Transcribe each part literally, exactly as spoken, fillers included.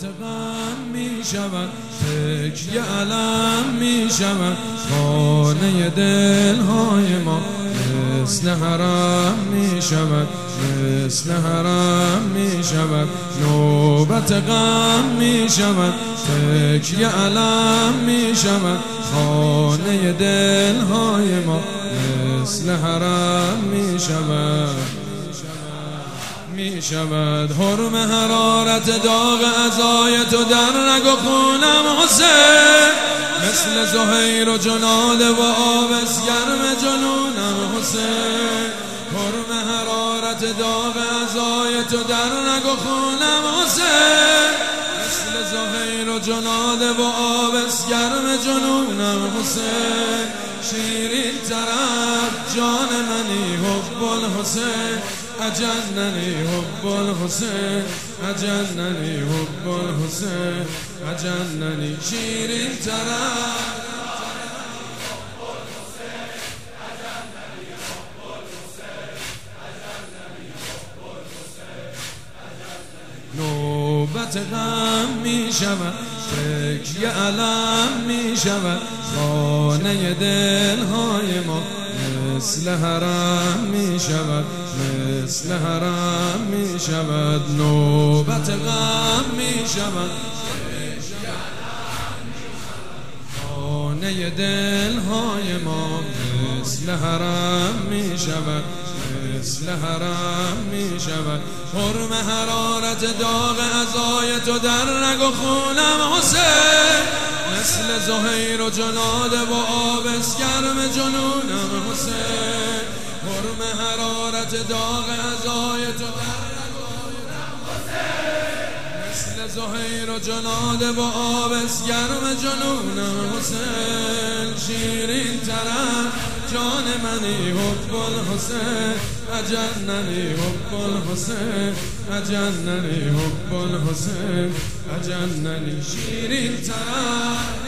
نوبت غم می شود، تکیه علم می شود، خانه دلهای ما مثل حرم می شود، مثل حرم می شود. نوبت غم می شود، تکیه علم می شود، خانه دلهای ما مثل حرم می شود، می شود. حرم حرارت داغ عزای تو در رگ و خونم حسین، مثل زهیر و جناده و آبس گرم جنونم حسین. حرم حرارت داغ عزای تو در رگ و خونم حسین، مثل زهیر و جناده و آبس گرم جنونم حسین. شیرین طرف جان منی حب الحسین، اجننی حب الحسین، اجننی حب الحسین، اجننی. شیرین طرف نوبت غم می شود، تکیه علم می شود، خانه دلهای ما مثل حرم می شود، مثل حرم می شود. نوبت غم می شود، خانه دلهای ما مثل حرم می شود، مثل حرم می شود. حرم حرارت داغ عزای تو در رگ و خونم حسین، مثل زهیر و جناده و آبس گرم جنونم حسین. حرم حرارت داغ عزای تو در رگ و خونم حسین، مثل زهیر و جناده و آبس گرم جنونم حسین. شیرین طرف جان منی حب الحسین، اجننی حب الحسین، اجننی حب الحسین، اجننی. شیرین طرف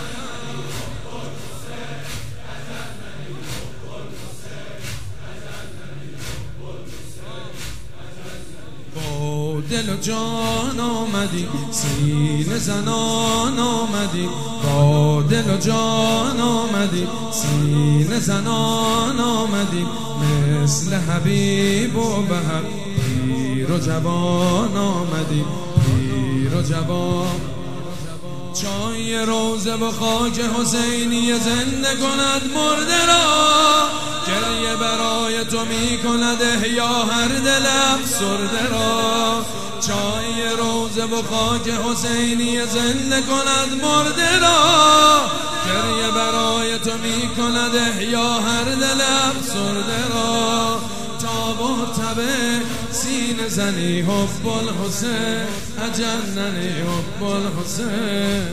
با دل و جان آمدی، سینه زنان آمدی، با دل و جان آمدی، سینه زنان آمدی، مثل حبیب و بهر پیر و جوان آمدی، پیر و جوان. چای روزه و خاک حسینی زنده کند مرده را، گریه برای تو می کند احیا هر دل افسرده را. چای روزه و خاک حسینی زنده کند مرده را، گریه برای تو می کند احیا هر دل افسرده را. تاب و تبه سینه زنی حب الحسین، اجننی حب الحسین.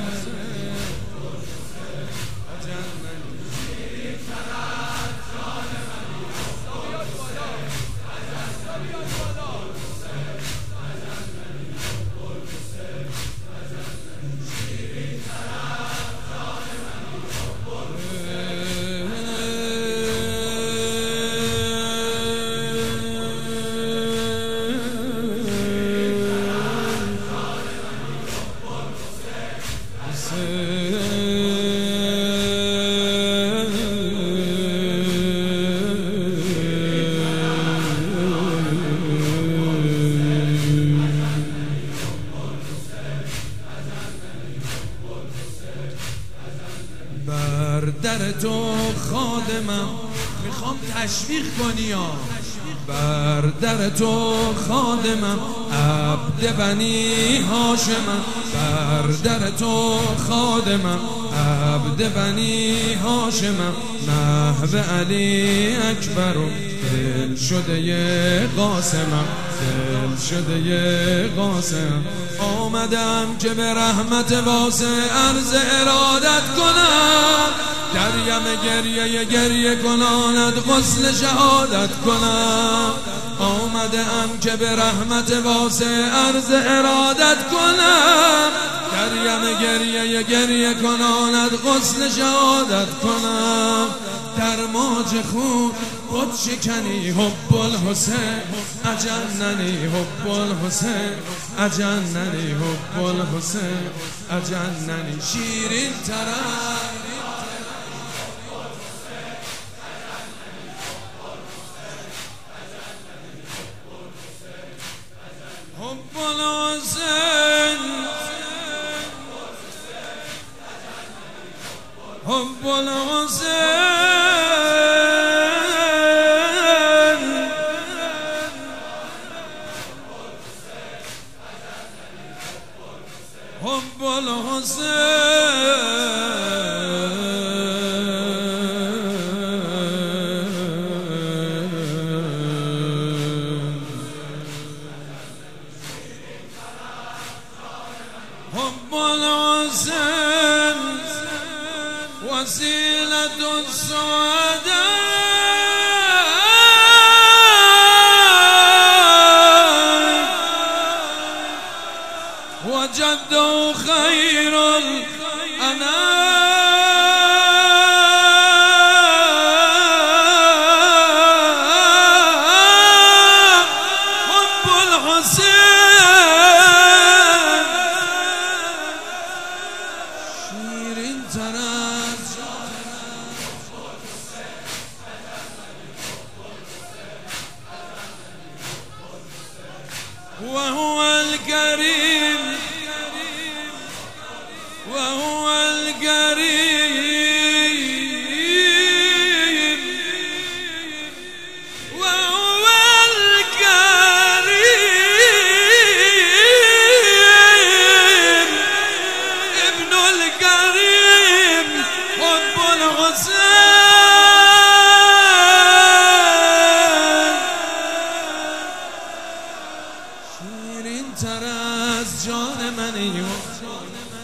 بر در تو خادمم، میخوام تشویق کنی ها. بر در تو خادمم، عبد بنی هاشمم. بر در تو خادمم، عبد بنی هاشمم. محو علی اکبر و دل شده قاسمم، دل شده قاسم. آمدم که به رحمت واسع عرض ارادت کنم، دریم گریه گریه کناند غسل شهادت کنم. آمدم که به رحمت واسع عرض ارادت کنم، دریم گریه گریه کناند غسل شهادت کنم. در موج خون خود شکنی حب الحسین اجننی حب الحسین اجننی حب الحسین اجننی شیرین طرف حب الحسین حب الحسین حب الحسین حب الحسین وسيلة السعداء وجده خير الأنام حب الحسين شيرين طرف وهو الكريم وهو الكريم وهو الكريم ابن الكريم حب الحسين شیرین تر از جان منی